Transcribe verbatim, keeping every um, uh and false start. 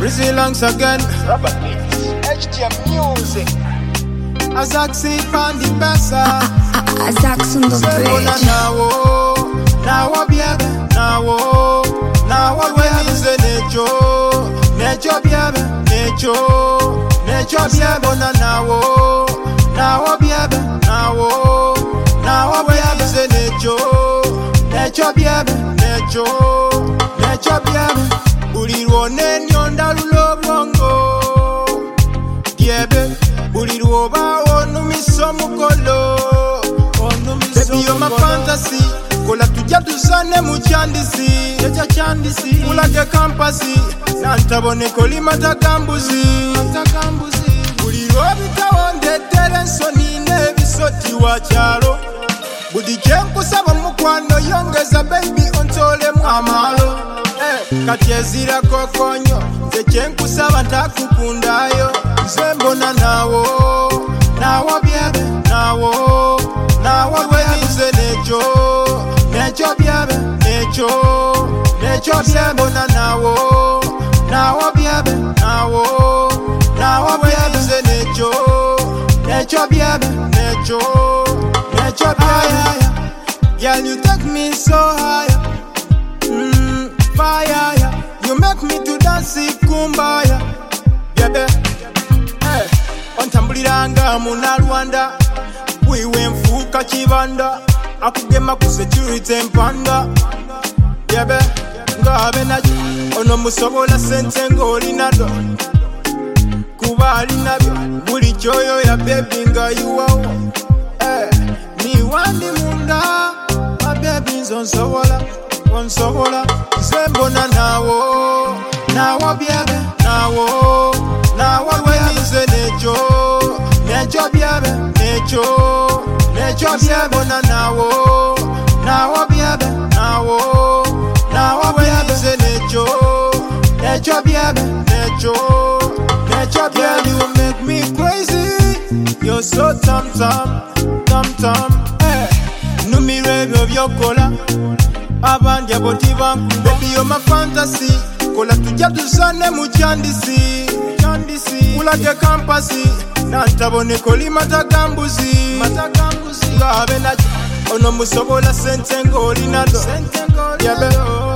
Rizzy Langs again. Robert Beats, H T M Music. Azaxi Pandi Pesa. Azax on the bridge. Nawo, nawo biebe, nawo, nawo wenize necho, necho biebe, necho, necho biebe na nawo, nawo biebe, nawo, nawo wenize necho, necho biebe, necho, necho biebe. Ulirwo nenyonda lulobongo, biebe, ulirwo ba onumiso mukolo. Baby, you're my fantasy. Kola tujja tuzane mu kyandisi, ekya kyandisi. Mulage kampasi, nantabone kolima tagambuzi, tagambuzi. Buli lwobitawo ndeetera ensoni n'ebisoti wa kyalo. Buli kye nkusaba mukwano yongeza baby ontolemu amalo. Eh, kati ezira kokonyo, nze kye nkusaba ntakukundayo. Nze mbona nawo, nawo byebe, nawo. Nawo wenize necho, necho biebe, necho, necho biebe na nawo, nawo biebe, nawo, nawo wenize necho, necho biebe, necho, necho biebe. Girl, you take me so high, mm, fire, you make me to dance kumbaya, biebe. Hey, ontambuliranga munalwanda. Wiwe mfuka kibanda akugema ku security empanda yebe ngabe najo ono musobola sente ngoli nado kuba ali nabyo buli kyoyo ya baby nga yuwawo eh ni wandi munda ma baby zonsobola onsobola zembona nawo nawo byebe nawo nawo wenize nejo nejo byebe nejo nejo byebe na nawo nawo byebe nawo nawo wenize nejo nejo byebe nejo nejo byebe. You make me crazy, you're so tam tam tam tam eh numire byo byokola abandi aboti banku. Baby, you're my fantasy. Kola tujja tuzane mu kyandisi, kyandisi. Mulage kampasi, nantabone kolima tagambuzi, matagambuzi. Ngabe najo ono musobola sente ngoli nado, sente ngoli nado.